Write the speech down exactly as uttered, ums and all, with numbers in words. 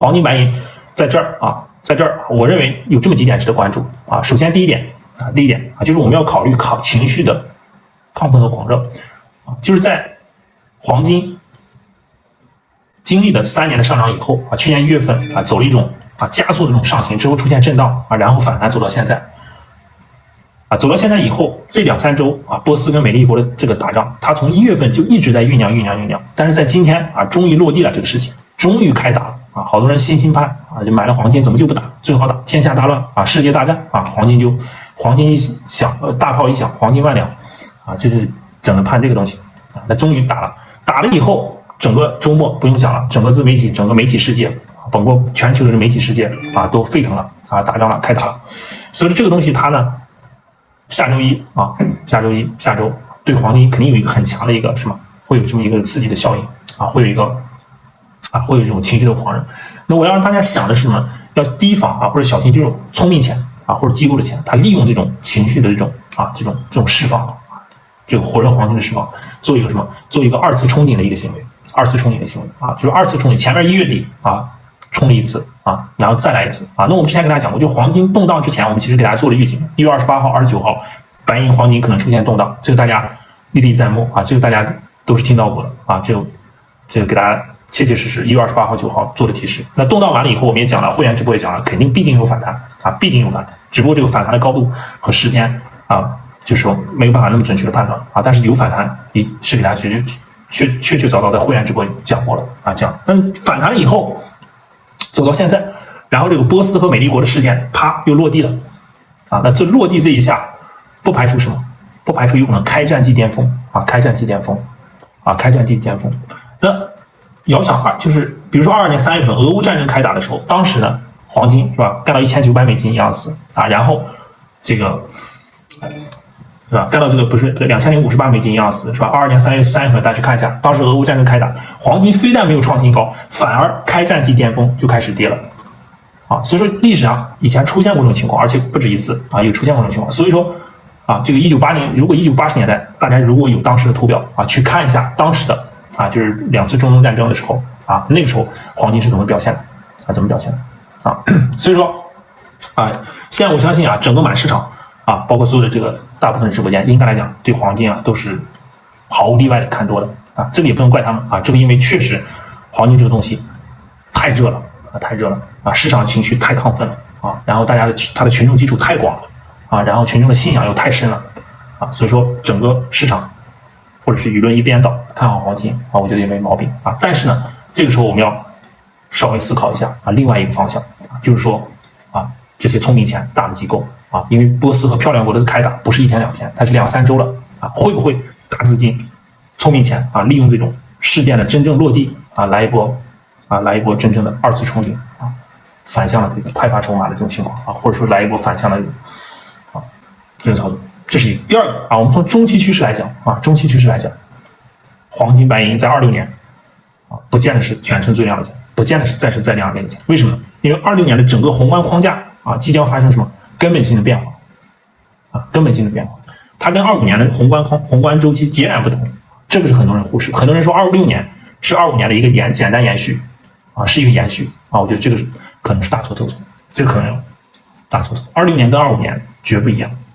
黄金白银在这儿啊，在这儿，我认为有这么几点值得关注啊。首先第一点啊，第一点啊，就是我们要考虑抗情绪的亢奋和狂热啊，就是在黄金经历了三年的上涨以后啊，去年一月份啊走了一种啊加速的这种上行之后出现震荡啊，然后反弹走到现在啊，走到现在以后这两三周啊，波斯跟美利国的这个打仗，它从一月份就一直在酝酿酝酿酝酿，但是在今天啊，终于落地了这个事情，终于开打了啊，好多人信心盼啊，就买了黄金，怎么就不打？最好打，天下大乱啊，世界大战啊，黄金就黄金一响，呃，大炮一响，黄金万两啊，就是整个盼这个东西啊，那终于打了，打了以后。整个周末不用讲了，整个自媒体、整个媒体世界，包括全球的媒体世界啊，都沸腾了啊，打仗了，开打了。所以这个东西它呢，下周一啊，下周一、下周对黄金肯定有一个很强的一个什么，会有这么一个刺激的效应啊，会有一个啊，会有这种情绪的狂热。那我要让大家想的是什么？要提防啊，或者小心这种聪明钱啊，或者机构的钱，它利用这种情绪的这种啊，这种这种释放，这个火热黄金的释放，做一个什么？做一个二次冲顶的一个行为。二次冲顶的行为啊，就是二次冲顶，前面一月底啊冲了一次啊，然后再来一次啊。那我们之前跟大家讲过，就黄金动荡之前，我们其实给大家做了预警，一月二十八号、二十九号，白银、黄金可能出现动荡，这个大家历历在目啊，这个大家都是听到过的啊，这个这个给大家切切实实，一月二十八号、九号做的提示。那动荡完了以后，我们也讲了，会员直播也讲了，肯定必定有反弹啊，必定有反弹，只不过这个反弹的高度和时间啊，就是说没有办法那么准确的判断啊，但是有反弹，也是给大家去。确确确凿凿在会员直播讲过了啊，讲，那反弹了以后，走到现在，然后这个波斯和美利国的事件，啪又落地了，啊，那这落地这一下，不排除什么？不排除有可能开战即巅峰啊，开战即巅峰，啊，开战即巅峰。那遥想啊，就是比如说二二年三月份俄乌战争开打的时候，当时呢黄金是吧，干到一千九百美金一盎司啊，然后这个。是吧？干到这个不是两千零五十八美金一盎司，是吧？二二年三月三月份，大家去看一下，当时俄乌战争开打，黄金非但没有创新高，反而开战即巅峰就开始跌了，啊，所以说历史上以前出现过这种情况，而且不止一次啊，有出现过这种情况。所以说啊，这个一九八零，如果一九八十年代大家如果有当时的图表啊，去看一下当时的啊，就是两次中东战争的时候啊，那个时候黄金是怎么表现的啊？怎么表现的啊？所以说啊，现在我相信啊，整个满市场。啊，包括所有的这个大部分的直播间，应该来讲对黄金啊都是毫无例外的看多的啊，这个也不能怪他们啊，这个因为确实黄金这个东西太热了啊，太热了啊，市场情绪太亢奋了啊，然后大家的它的群众基础太广了啊，然后群众的信仰又太深了啊，所以说整个市场或者是舆论一边倒看好黄金啊，我觉得也没毛病啊，但是呢，这个时候我们要稍微思考一下啊，另外一个方向啊，就是说啊，这些聪明钱大的机构。啊，因为波斯和漂亮国的开打不是一天两天，它是两三周了啊，会不会大资金、聪明钱啊，利用这种事件的真正落地啊，来一波啊，来一波真正的二次冲顶啊，反向的这个派发筹码的这种情况啊，或者说来一波反向的啊这种操作，这是一个。第二个啊，我们从中期趋势来讲啊，中期趋势来讲，黄金、白银在二六年啊，不见得是全程最亮的钱，不见得是再是再亮的那个钱，为什么呢？因为二六年的整个宏观框架啊，即将发生什么？根本性的变化啊，根本性的变化，它跟二五年的宏观宏观周期截然不同，这个是很多人忽视。很多人说二六年是二五年的一个延简单延续啊，是一个延续啊，我觉得这个是可能是大错特错，这个可能大错特错。二六年跟二五年绝不一样。